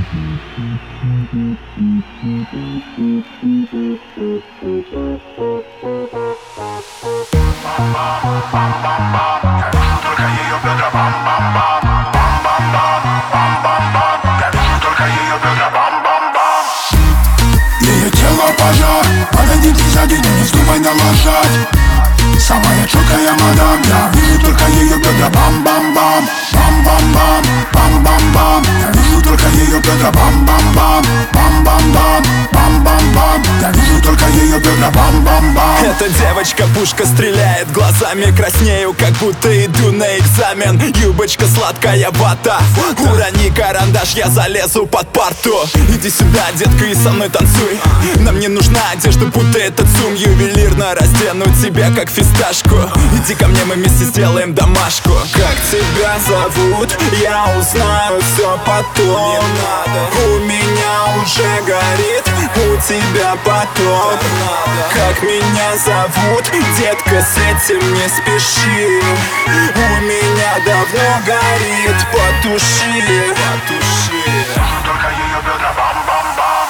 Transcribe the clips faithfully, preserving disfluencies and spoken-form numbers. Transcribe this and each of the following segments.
только ее бедра, бам-бам-бам, бам-бам-бам, бам-бам-бам. Я вижу только ее бедра, бам-бам-бам. Ее тело пожар, подойди сзади, но не вздумай налажать. Самая четкая мадам, я вижу только ее бедра, бам-бам-бам, бам-бам-бам, бам-бам-бам. Я вижу только ее бедра, бам-бам-бам, бам-бам-бам, бам-бам-бам. Я вижу только ее бедра, бам-бам-бам. Эта девочка-пушка стреляет глазами, краснею, как будто иду на экзамен. Юбочка сладкая вата, урони карандаш, я залезу под парту. Иди сюда, детка, и со мной танцуй. Нам не нужна одежда, будто этот сум. Ювелирно раздену тебя, как фисташку. Иди ко мне, мы вместе сделаем домашку. Как тебя зовут, я узнаю все потом. Не надо. У меня уже горит, у тебя потом. Как меня зовут, детка, с этим не спеши. У меня давно горит, потуши, потуши. Только ее бедра, бам-бам-бам.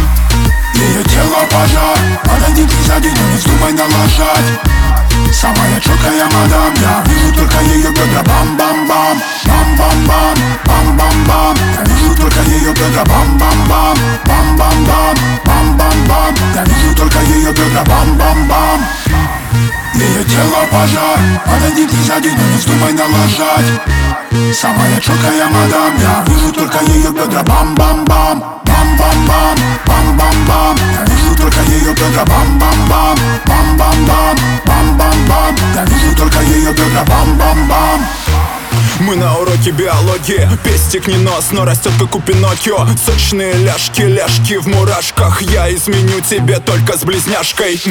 Ее тело пожар, подойди сзади, но не вздумай налажать. Самая четкая мадам, я вижу только ее бедра, бам-бам-бам, бам-бам-бам, бам-бам-бам. Я вижу только ее бедра, бам-бам-бам, бам-бам-бам, бам-бам-бам. Я вижу только ее бедра, бам-бам-бам. Ее тело пожар, подойди сзади, но не вздумай налажать. Самая четкая мадам, я вижу только ее бедра, бам-бам-бам, бам-бам-бам, бам-бам-бам. Я вижу только ее бедра, бам-бам-бам, бам-бам-бам, бам-бам-бам. Я вижу только ее бедра, бам-бам-бам. Мы на уроке биологии. Пестик не нос, но растет как у Пиноккио. Сочные ляжки, ляжки в мурашках. Я изменю тебе только с близняшкой.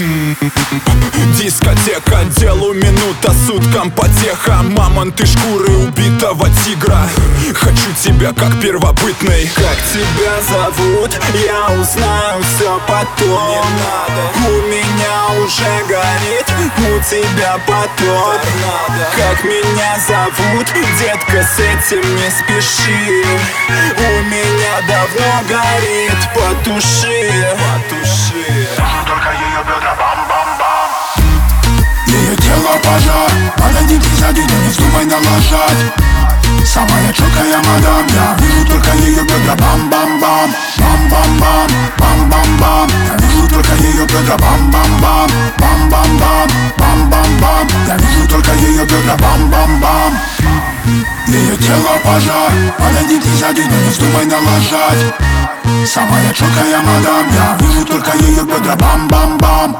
Дискотека, делу минута, суткам потеха. Мамонты шкуры убитого тигра. Хочу тебя как первобытный. Как тебя зовут, я узнаю все потом. Не надо. У меня уже горит, у тебя потом. Как меня зовут, детка, с этим не спеши. У меня давно горит, потуши, потуши. Только ее бедра, бам-бам-бам. Ее тело пожар, подойди сзади, но не вздумай налажать. Самая четкая мадам, я вижу только ее бедра, бам-бам-бам, бам-бам-бам, бам-бам-бам. Я вижу только ее бедра, бам-бам-бам, бам-бам-бам, бам-бам-бам. Я вижу только ее бедра, бам-бам-бам. Ее тело пожар, подойди сзади, но не вздумай налажать. Самая четкая мадам, я вижу только ее бедра, бам-бам-бам.